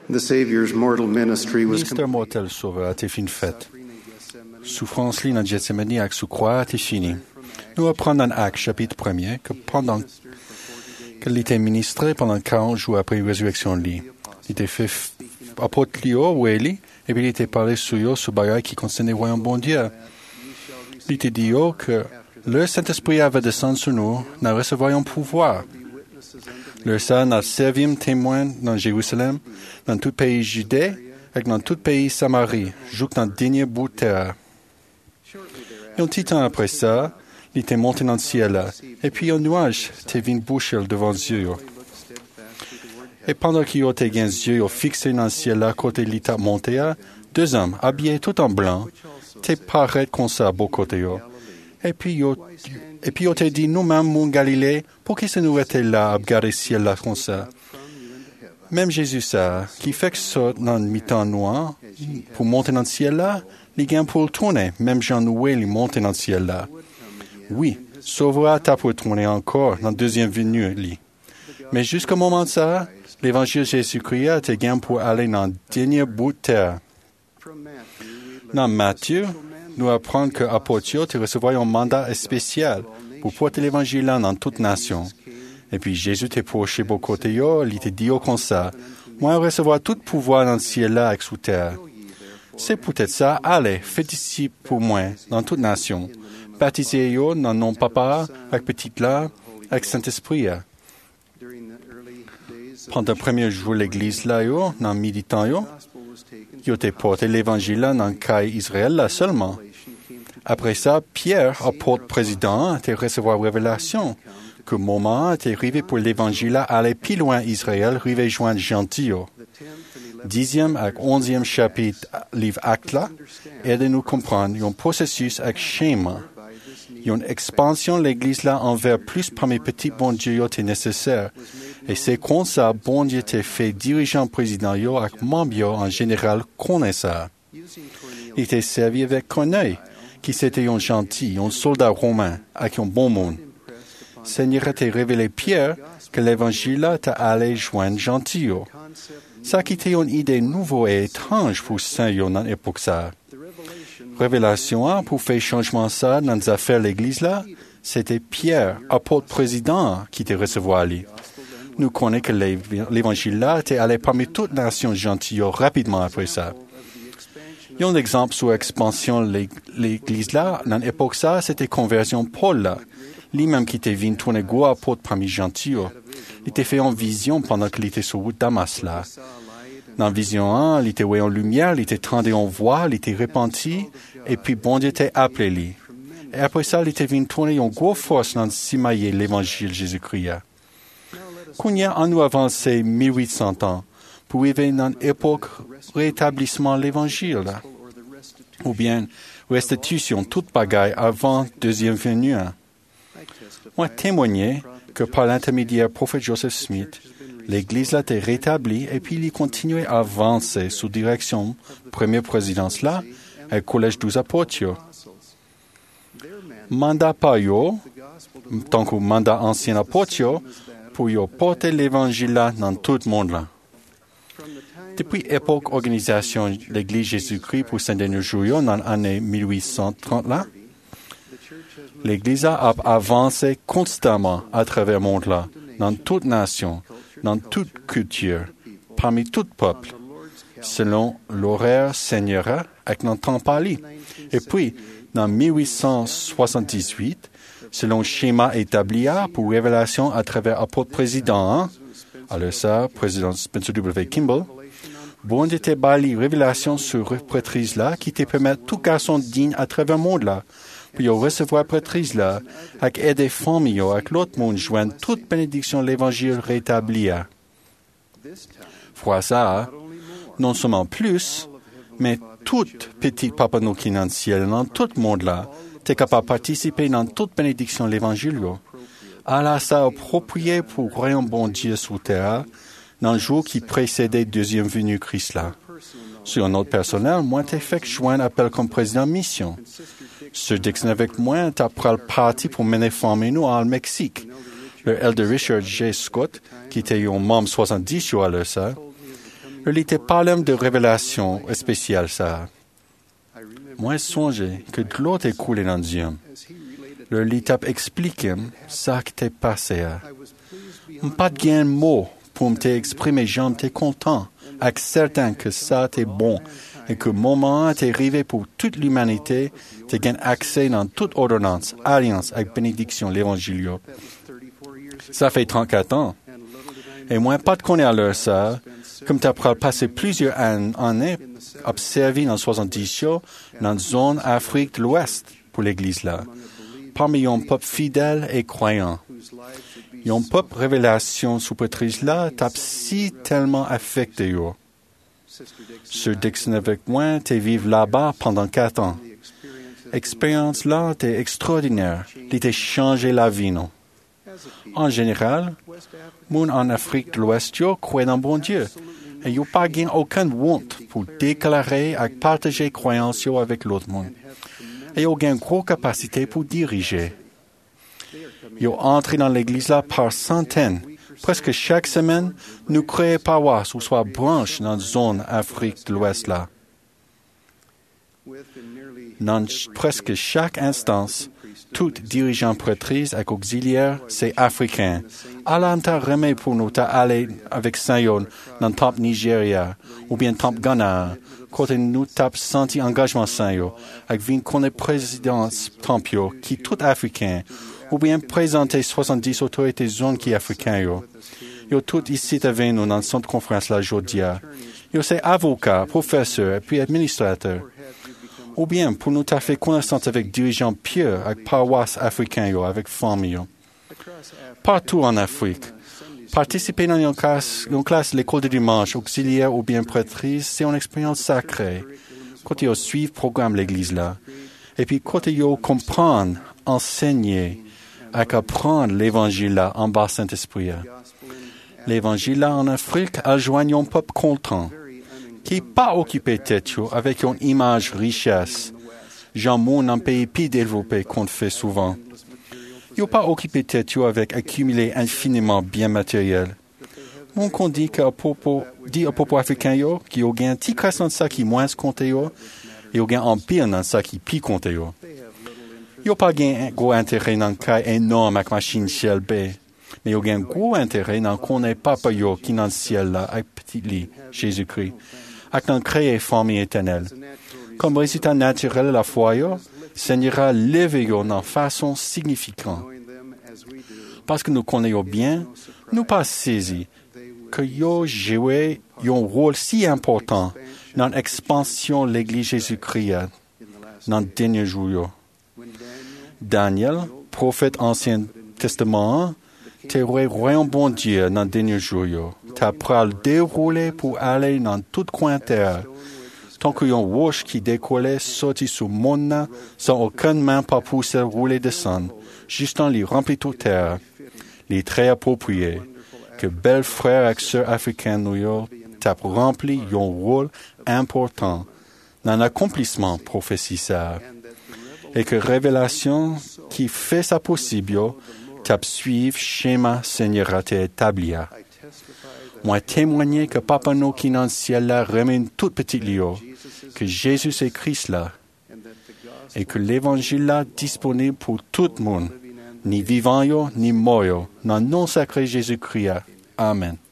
The Savior's mortal ministry was Ministère mortel sauveur a été fin fait. Souffrance li dans Gethsemane avec sous croix a été fini. Nous apprenons dans Actes chapitre 1er que pendant qu'il était ministré pendant 40 jours après la résurrection de lui, il était fait apôtre Lio ou Eli, et puis il était parlé sur eux, sur bagaille qui concernait le royaume bon Dieu. Il était dit que le Saint-Esprit avait descendu sur nous, nous recevions pouvoir. Le Saint n'a servi comme témoin dans Jérusalem, dans tout le pays Judée, et dans tout le pays Samarie, jusqu'à le dernier bout de terre. Et un petit temps après ça, il était monté dans le ciel, et puis un nuage était venu boucher devant les yeux. Et pendant qu'il était les yeux fixés dans le ciel, à côté de l'état monté, deux hommes, habillés tout en blanc, étaient parés comme ça à beau côté. Et puis, il t'a dit, nous-mêmes, mon Galilée, pour qui se nous était là, à regarder le ciel là comme ça? Même Jésus, ça, qui fait que ça dans le mi-temps noir, pour monter dans le ciel là, les gars pour le tourner, même Jean Noué, il monte dans le ciel là. Oui, sauvera t'a pour tourner encore dans la deuxième venue, lui. Mais jusqu'au moment de ça, l'évangile de Jésus-Christ était gain pour aller dans le dernier bout de terre. Dans Matthieu, nous apprenons que Apotio te recevait un mandat spécial pour porter l'évangile dans toute nation. Et puis Jésus t'est proché beau côté, il t'a dit comme ça, moi je recevoir tout pouvoir dans le ciel là et sous terre. C'est peut-être ça, allez, faites ici pour moi, dans toute nation. Baptisez-vous dans nom papa, avec petit là, avec Saint-Esprit. Pendant le premier jour de l'église là, dans le midi temps, il a porté l'évangile dans le cas Israël là seulement. Après ça, Pierre, apôtre président, a recevoir la révélation que le moment était arrivé pour l'évangile à aller plus loin Israël, arriver joindre Gentils. 10e et 11e chapitre, livre Actes là, aide-nous comprendre un processus avec schéma. Il y a une expansion de l'église là envers plus parmi petits bon Dieu était nécessaire. Et c'est comme ça, bon Dieu était fait dirigeant président avec membres en général connaissent ça. Il était servi avec Corneille, qui c'était un gentil, un soldat romain, avec un bon monde. Seigneur était révélé Pierre que l'évangile était allé joindre gentil. Ça qui était une idée nouvelle et étrange pour Saint dans l'époque ça. Révélation pour faire changement ça dans les affaires de l'église là, c'était Pierre, apôtre président, qui était recevoir lui. Nous connaissons que l'évangile là était allé parmi toutes les nations gentilles rapidement après ça. Il y a un exemple sur l'expansion de l'église là, dans l'époque ça, c'était conversion Paul là. Lui-même qui était venu tourner goût apôtre parmi gentilles. Il était fait en vision pendant qu'il était sur route Damas là. Dans vision 1, il était ouais en lumière, il était tendu en voix, il était repenti, et puis bon Dieu était appelé lui. Et après ça, il était venu tourner en grosse force dans le cimailler l'évangile Jésus-Christ. Qu'on y a en nous avancé 1800 ans, pour arriver dans l'époque rétablissement l'évangile, ou bien restitution toute bagaille avant deuxième venue. Moi témoignais que par l'intermédiaire prophète Joseph Smith, l'Église a été rétablie et puis il continuait à avancer sous direction première présidence là, et collège 12 apôtres. Mandat par yo, tant que mandat ancien apôtres, pour yo porter l'évangile là dans tout le monde là. Depuis l'époque organisation de l'Église Jésus-Christ pour Saint-Denis Jouillon dans l'année 1830 là, l'Église a avancé constamment à travers le monde là, dans toute nation, dans toute culture, parmi tout peuple, selon l'horaire seigneural avec notre temps parlé. Et puis, dans 1878, selon le schéma établi pour révélation à travers apôtre président, alors ça, président Spencer W. Kimball, bon était bali révélation sur prêtrise là, qui te permet tout garçon digne à travers le monde là, puis recevoir prêtrise là, avec aider famille, avec l'autre monde, joindre toute bénédiction de l'évangile rétabli. Fois ça, non seulement plus, mais toute petite papa nous qui dans le ciel, dans tout le monde là, t'es capable de participer dans toute bénédiction de l'évangile. Allah ça approprié pour le royaume bon Dieu sur terre, dans le jour qui précédait deuxième venue Christ là. Sur un autre personnel, moi t'es fait joindre appel comme président mission. Sir Dixon avec moi, t'as pris le parti pour mener famille nous au Mexique. Le elder Richard J. Scott, qui était un membre 70 à l'heure ça, Le lit te parle de révélation spéciale, ça. Moi, songé que de l'eau t'est coulé dans Dieu. Le lit t'a expliqué ça qui t'est passé. Pas de gain de mots pour t'exprimer, j'en t'es content, avec certain que ça t'est bon et que le moment t'est arrivé pour toute l'humanité, t'es gain accès dans toute ordonnance, alliance avec bénédiction, l'évangile. Ça fait 34 ans. Et moi, pas de connaître l'heure ça, comme t'as passé plusieurs années observé dans 70 dans la zone Afrique de l'Ouest pour l'Église là. Parmi un peuple fidèle et croyant. Un peuple révélation supportrice là t'a si tellement affecté yo. Sœur Dixon avec moi, t'es vivre là-bas pendant 4 ans. Expérience là, t'es extraordinaire. T'es changé la vie, non? En général, moun en Afrique de l'Ouest, yo croient dans bon Dieu. Et yo pas gain aucune honte pour déclarer et partager croyances yo avec l'autre monde. Et yo gain gros capacité pour diriger. Yo entrent dans l'église là par centaines. Presque chaque semaine, nous créons paroisse ou soit branche dans la zone Afrique de l'Ouest là. Dans presque chaque instance, tout dirigeant prêtrise et auxiliaire, c'est africain. Allah t'a remis pour nous aller avec Sayon dans le top Nigeria, ou bien top Ghana, côté nous t'a senti engagement Sayon, avec vin qu'on est président Tampio, qui est tout africain, ou bien présenter 70 autorités zones qui est africain yo. Yo tout ici avec nous dans le centre de conférence la jodia. Yo c'est avocat, professeur, et puis administrateur. Ou bien pour nous t'a fait connaissance avec dirigeants pieux, avec paroisse africains yo, avec famille. Partout en Afrique. Participer dans une classe de l'école de dimanche, auxiliaire ou bien prêtrise, c'est une expérience sacrée. Quand yo suivent le programme de l'église là. Et puis quand yo comprendre, enseigner, et apprendre l'évangile là en bas Saint-Esprit. L'évangile là en Afrique adjoigne un peuple content, qui n'est pas occupé tête avec une image richesse. Jean Moun, un pays plus développé qu'on fait souvent. Il n'est pas occupé tête avec accumuler infiniment bien matériel. Mon qu'on dit au propos africain qui a gagné petit crescent de ça qui moins compté et a gagné empire dans ça qui plus compté Il n'y a pas un gros intérêt dans le cas énorme avec machine ciel B. Mais il y a un gros intérêt dans qu'on n'est pas qui dans le ciel là, avec petit lit, Jésus-Christ. Avec dans créer famille éternelle. Comme résultat naturel de la foi, Seigneur levé dans façon significante. Parce que nous connaissons bien, nous pas saisi que yo joué un rôle si important dans l'expansion de l'Église Jésus-Christ dans les derniers jours. Daniel, prophète Ancien Testament, t'es royaume bon Dieu dans les derniers jours. T'as pris le dérouler pour aller dans tout coin terre. Tant qu'il y a un roche qui décollait, sorti sous monde, sans aucune main pas pousser rouler descendre, juste en les rempli toute terre. Les très appropriés. Que belles frères et sœurs africains nous t'as rempli un rôle important dans l'accomplissement prophétissable. Et que révélation qui fait ça possible, t'as suivre schéma Seigneur t'est établi. Moi témoigner que Papa nous qui dans le ciel là remet une toute petite lio, que Jésus est Christ là, et que l'évangile là disponible pour tout le monde, ni vivant ni mort, dans le nom sacré Jésus-Christ. Amen.